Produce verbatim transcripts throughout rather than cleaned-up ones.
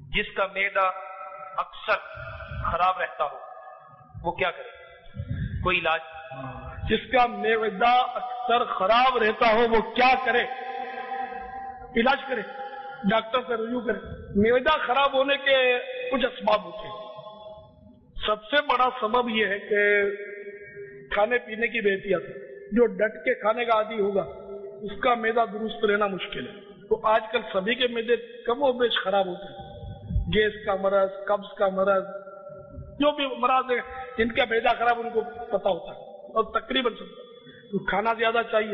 جس کا معدہ اکثر خراب رہتا ہو وہ کیا کرے؟ کوئی علاج؟ جس کا معدہ اکثر خراب رہتا ہو وہ کیا کرے؟ علاج کرے، ڈاکٹر سے رجوع کرے۔ معدہ خراب ہونے کے کچھ اسباب ہوتے ہیں۔ سب سے بڑا سبب یہ ہے کہ کھانے پینے کی بے احتیاطی۔ جو ڈٹ کے کھانے کا عادی ہوگا اس کا معدہ درست رہنا مشکل ہے۔ تو آج کل سبھی کے معدے کم و بیش خراب ہوتے ہیں۔ گیس کا مرض، قبض کا مرض، جو بھی مرض ہے جن کا معدہ خراب ان کو پتہ ہوتا ہے اور تقریباً سب تو کھانا زیادہ چاہیے۔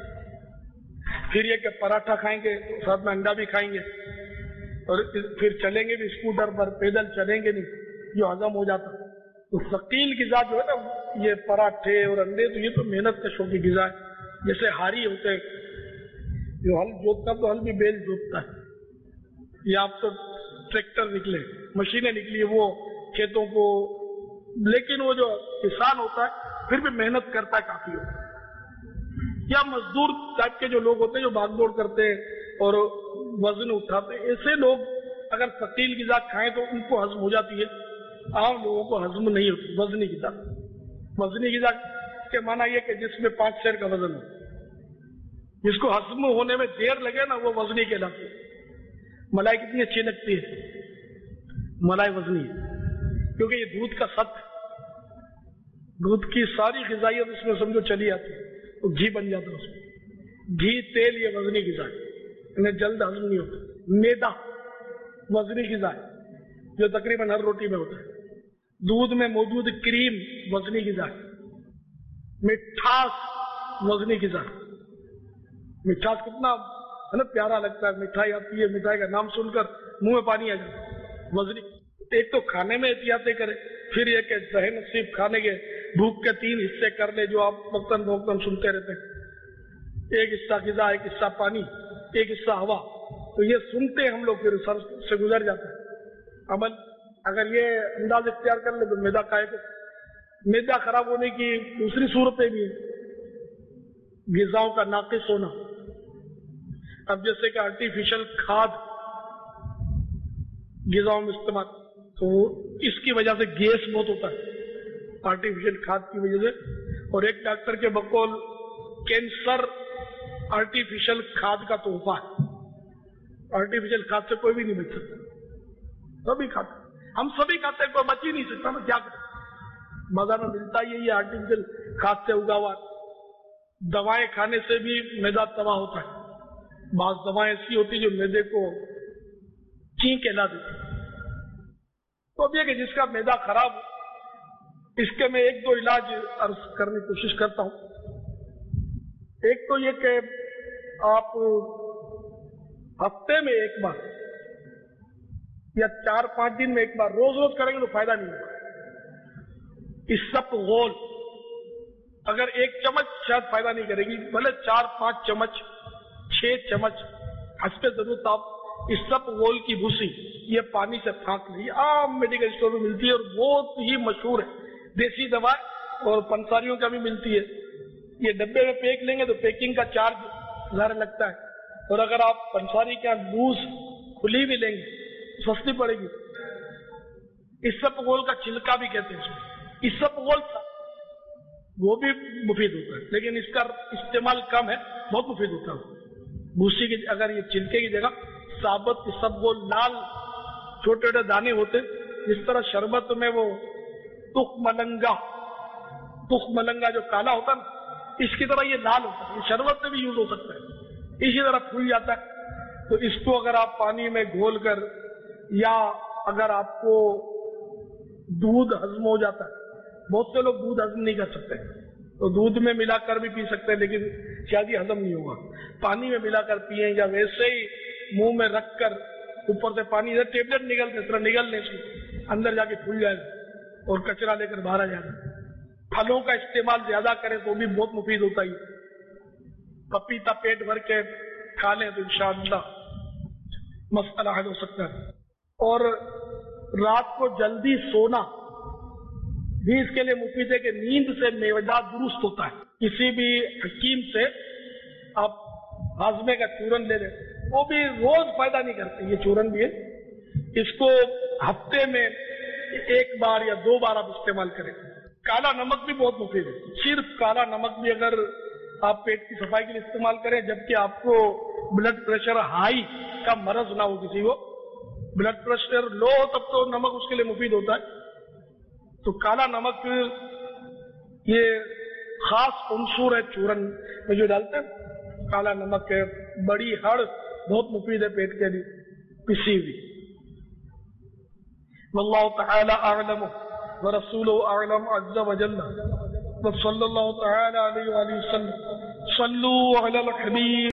پھر یہ کہ پراٹھا کھائیں گے ساتھ میں انڈا بھی کھائیں گے، اور پھر چلیں گے بھی اسکوٹر پر، پیدل چلیں گے نہیں، جو ہضم ہو جاتا۔ تو ثقیل غذا جو ہے نا، یہ پراٹھے اور انڈے، تو یہ تو محنت کشوں کی غذا ہے۔ جیسے ہاری ہوتے ہیں، جو ہل جوتتا تو ہل بھی بیل جوتتا ہے، یا اب تو ٹریکٹر نکلے، مشینیں نکلی وہ کھیتوں کو، لیکن وہ جو کسان ہوتا ہے پھر بھی محنت کرتا ہے کافی ہوتا ہے۔ یا مزدور ٹائپ کے جو لوگ ہوتے ہیں جو بھاگ دوڑ کرتے ہیں اور وزن اٹھاتے ہیں، ایسے لوگ اگر ثقیل غذا کھائیں تو ان کو ہضم ہو جاتی ہے، عام لوگوں کو ہضم نہیں ہوتی وزنی غذا۔ وزنی غذا کے معنی یہ کہ جس میں پانچ سیر کا وزن ہو، جس کو ہضم ہونے میں دیر لگے نا وہ وزنی کہلاتی ہے۔ ملائی کتنی اچھی لگتی ہے، ملائی وزنی ہے، کیونکہ یہ دودھ کا سط، دودھ کی ساری غذائیت اس میں سمجھو چلی آتی ہے، تو گھی بن جاتا ہے اس میں۔ گھی، تیل، یہ وزنی غذا ہے، انہیں جلد ہضم نہیں ہوتا۔ میدا وزنی غذا ہے جو تقریباً ہر روٹی میں ہوتا ہے۔ دودھ میں موجود کریم وزنی غذا ہے۔ مٹھاس وزنی غذا ہے۔ مٹھاس کتنا ہے نا پیارا لگتا ہے، مٹھائی آتی ہے، مٹھائی کا نام سن کر منہ میں پانی آ جاتا ہے، وزنی۔ ایک تو کھانے میں احتیاطیں کرے، پھر یہ کہ صحیح نصیب کھانے کے بھوک کے تین حصے کر لے جو آپ وقتاً فوقتاً سنتے رہتے ہیں، ایک حصہ غذا، ایک حصہ پانی، ایک حصہ ہوا۔ تو یہ سنتے ہم لوگ پھر سر سے گزر جاتا ہے عمل۔ اگر یہ انداز اختیار کر لے تو میدا کھائے کو۔ میدا خراب ہونے کی دوسری صورتیں بھی ہیں، غذاؤں کا ناقص ہونا۔ اب جیسے کہ آرٹیفیشل کھاد غذاؤں میں استعمال، تو اس کی وجہ سے گیس بہت ہوتا ہے آرٹیفیشل کھاد کی وجہ سے۔ اور ایک ڈاکٹر کے بقول کینسر آرٹیفیشل کھاد کا تحفہ ہے۔ آرٹیفیشل کھاد سے کوئی بھی نہیں بچ سکتا، سبھی کھاتے، ہم سبھی کھاتے ہیں، کوئی بچ ہی نہیں سکتا۔ میں کیا کریں، بازار میں ملتا ہی ہے یہ آرٹیفیشل کھاد سے اگا ہوا۔ دوائیں کھانے سے بھی معدہ تباہ ہوتا ہے۔ بعض دوائیں ایسی ہوتی جو معدے کو چین کہلا دیتی۔ تو اب یہ کہ جس کا معدہ خراب ہو، اس کے میں ایک دو علاج عرض کرنے کی کوشش کرتا ہوں۔ ایک تو یہ کہ آپ ہفتے میں ایک بار یا چار پانچ دن میں ایک بار روز روز کریں گے تو فائدہ نہیں ہوگا۔ اسبغول اگر ایک چمچ شاید فائدہ نہیں کرے گی، بھلے چار پانچ چمچ، چھ چمچ، حسب ضرورت آپ اسبغول کی بھوسی یہ پانی سے پھانک لیں۔ عام میڈیکل اسٹور میں ملتی ہے اور بہت ہی مشہور ہے، دیسی دوا اور پنساریوں کا بھی ملتی ہے۔ یہ ڈبے میں پیک لیں گے تو پیکنگ کا چارج ظاہر لگتا ہے، اور اگر آپ پنساری کے لوز کھلی بھی لیں گے سستی پڑے گی۔ اسبغول کا چھلکا بھی کہتے ہیں، اسبغول وہ بھی مفید ہوتا ہے، لیکن اس کا استعمال کم ہے، بہت مفید ہوتا ہے۔ بھوسی کی اگر یہ چھلکے کی جگہ ثابت اسبغول لال چھوٹے چھوٹے دانے ہوتے، جس طرح شربت میں وہ تخ ملنگا تخ ملنگا جو کالا ہوتا نا، اس کی طرح یہ لال ہوتا ہے، یہ شربت میں بھی یوز ہو سکتا ہے، اسی طرح پھول جاتا ہے۔ تو اس کو اگر آپ پانی میں گھول کر، یا اگر آپ کو دودھ ہضم ہو جاتا ہے، بہت سے لوگ دودھ ہضم نہیں کر سکتے تو دودھ میں ملا کر بھی پی سکتے ہیں، لیکن شاید ہی ہضم نہیں ہوگا، پانی میں ملا کر پئیں، یا ویسے ہی منہ میں رکھ کر اوپر سے پانی سے ٹیبلٹ نکلتے اس طرح نگلنے سے اندر جا کے پھول جائے اور کچرا لے کر باہر آ جائے۔ پھلوں کا استعمال زیادہ کریں تو بھی بہت مفید ہوتا ہے۔ پپیتا پیٹ بھر کے کھا لیں تو انشاءاللہ مسئلہ حل ہو سکتا ہے۔ اور رات کو جلدی سونا بھی اس کے لیے مفید ہے کہ نیند سے معدہ درست ہوتا ہے۔ کسی بھی حکیم سے آپ ہاضمے کا چورن لے لیں، وہ بھی روز فائدہ نہیں کرتے، یہ چورن بھی ہے، اس کو ہفتے میں ایک بار یا دو بار آپ استعمال کریں. کالا نمک بھی بہت مفید ہے. صرف کالا نمک بھی اگر آپ پیٹ کی صفائی کے لیے استعمال کریں، جبکہ آپ کو بلڈ پریشر ہائی کا مرض نہ ہو، کسی کو بلڈ پریشر لو ہو، تب تو نمک اس کے لیے مفید ہوتا ہے. تو کالا نمک یہ خاص عنصر ہے چورن میں جو ڈالتے ہیں، کالا نمک ہے. بڑی ہڑ بہت مفید ہے پیٹ کے لیے، پسی ہوئی. واللہ تعالی اعلم ورسولہ اعلم عز وجل، وصلی اللہ تعالی علیہ وآلہ وسلم. صلوا علی الحبیب